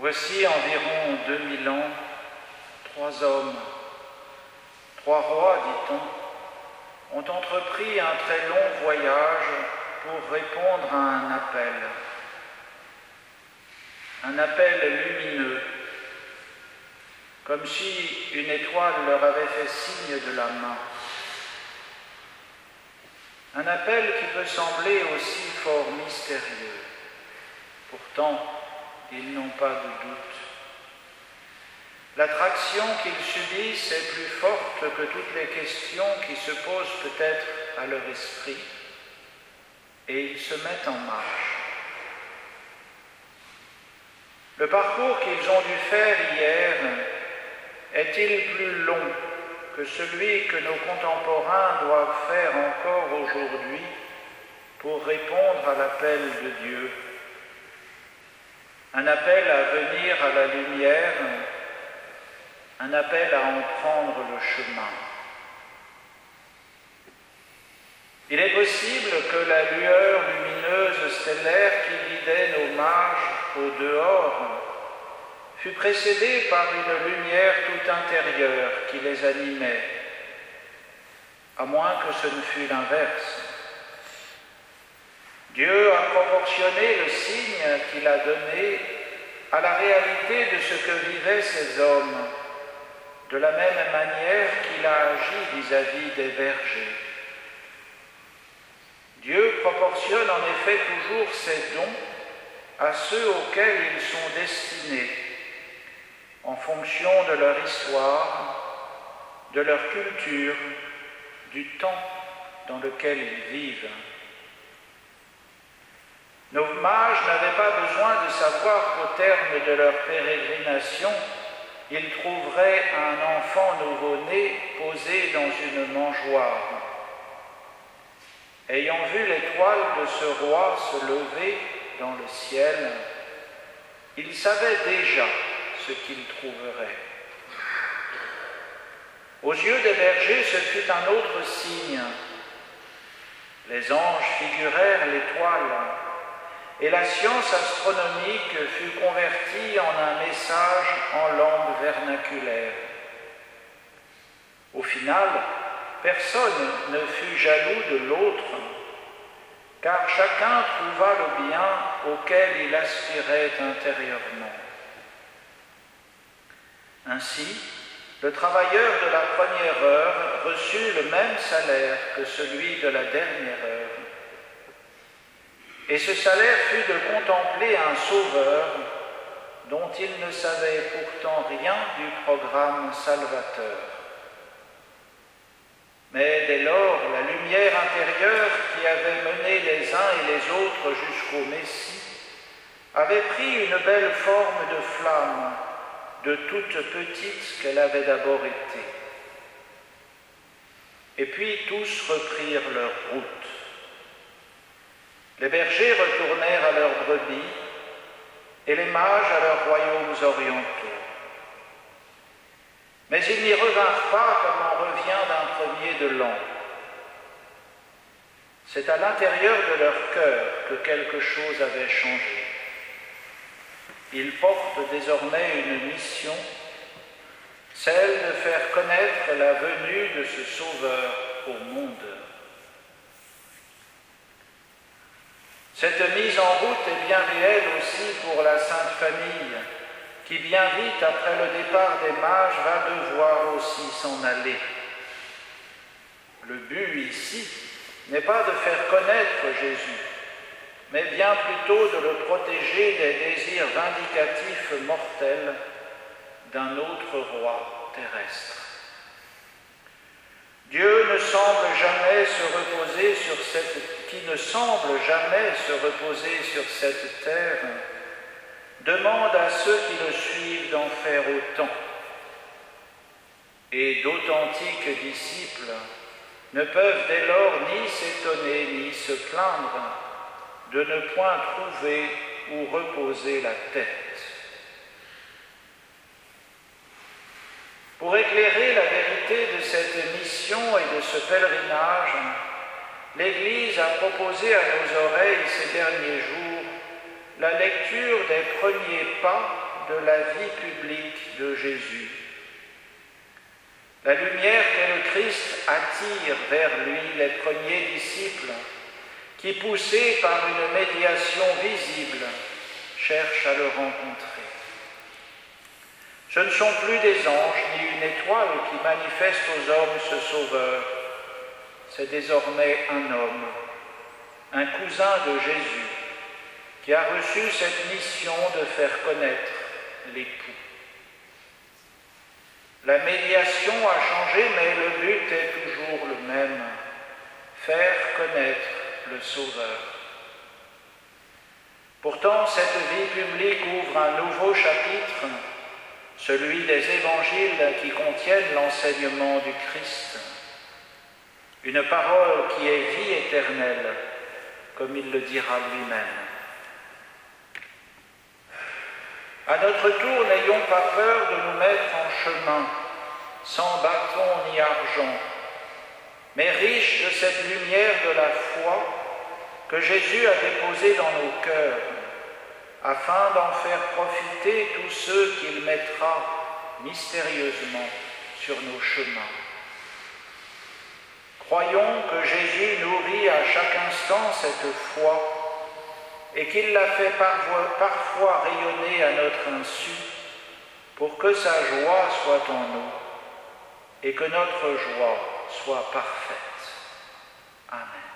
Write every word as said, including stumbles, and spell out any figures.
Voici environ deux mille ans, trois hommes, trois rois, dit-on, ont entrepris un très long voyage pour répondre à un appel. Un appel lumineux, comme si une étoile leur avait fait signe de la main. Un appel qui peut sembler aussi fort mystérieux. Pourtant, ils n'ont pas de doute. L'attraction qu'ils subissent est plus forte que toutes les questions qui se posent peut-être à leur esprit, et ils se mettent en marche. Le parcours qu'ils ont dû faire hier est-il plus long que celui que nos contemporains doivent faire encore aujourd'hui pour répondre à l'appel de Dieu? Un appel à venir à la lumière, un appel à en prendre le chemin. Il est possible que la lueur lumineuse stellaire qui guidait nos marches au dehors fut précédée par une lumière tout intérieure qui les animait, à moins que ce ne fût l'inverse. Dieu a proportionné le signe qu'il a donné à la réalité de ce que vivaient ces hommes, de la même manière qu'il a agi vis-à-vis des bergers. Dieu proportionne en effet toujours ses dons à ceux auxquels ils sont destinés, en fonction de leur histoire, de leur culture, du temps dans lequel ils vivent. Nos mages n'avaient pas besoin de savoir qu'au terme de leur pérégrination, ils trouveraient un enfant nouveau-né posé dans une mangeoire. Ayant vu l'étoile de ce roi se lever dans le ciel, ils savaient déjà ce qu'ils trouveraient. Aux yeux des bergers, ce fut un autre signe. Les anges figurèrent l'étoile, et la science astronomique fut convertie en un message en langue vernaculaire. Au final, personne ne fut jaloux de l'autre, car chacun trouva le bien auquel il aspirait intérieurement. Ainsi, le travailleur de la première heure reçut le même salaire que celui de la dernière heure. Et ce salaire fut de contempler un sauveur dont il ne savait pourtant rien du programme salvateur. Mais dès lors, la lumière intérieure qui avait mené les uns et les autres jusqu'au Messie avait pris une belle forme de flamme, de toute petite qu'elle avait d'abord été. Et puis tous reprirent leur route. Les bergers retournèrent à leurs brebis et les mages à leurs royaumes orientaux. Mais ils n'y revinrent pas comme on revient d'un premier de l'an. C'est à l'intérieur de leur cœur que quelque chose avait changé. Ils portent désormais une mission, celle de faire connaître la venue de ce Sauveur au monde. Cette mise en route est bien réelle aussi pour la Sainte Famille, qui bien vite après le départ des mages va devoir aussi s'en aller. Le but ici n'est pas de faire connaître Jésus, mais bien plutôt de le protéger des désirs vindicatifs mortels d'un autre roi terrestre. Dieu ne semble jamais se reposer sur cette, qui ne semble jamais se reposer sur cette terre, demande à ceux qui le suivent d'en faire autant. Et d'authentiques disciples ne peuvent dès lors ni s'étonner ni se plaindre de ne point trouver où reposer la tête. Pour éclairer la vérité de cette mission et de ce pèlerinage, l'Église a proposé à nos oreilles ces derniers jours la lecture des premiers pas de la vie publique de Jésus. La lumière qu'est le Christ attire vers lui les premiers disciples qui, poussés par une médiation visible, cherchent à le rencontrer. Ce ne sont plus des anges ni une étoile qui manifestent aux hommes ce Sauveur. C'est désormais un homme, un cousin de Jésus, qui a reçu cette mission de faire connaître l'époux. La médiation a changé, mais le but est toujours le même, faire connaître le Sauveur. Pourtant, cette vie publique ouvre un nouveau chapitre, celui des évangiles qui contiennent l'enseignement du Christ. Une parole qui est vie éternelle, comme il le dira lui-même. À notre tour, n'ayons pas peur de nous mettre en chemin, sans bâton ni argent, mais riches de cette lumière de la foi que Jésus a déposée dans nos cœurs, afin d'en faire profiter tous ceux qu'il mettra mystérieusement sur nos chemins. Croyons que Jésus nourrit à chaque instant cette foi et qu'il la fait parfois rayonner à notre insu pour que sa joie soit en nous et que notre joie soit parfaite. Amen.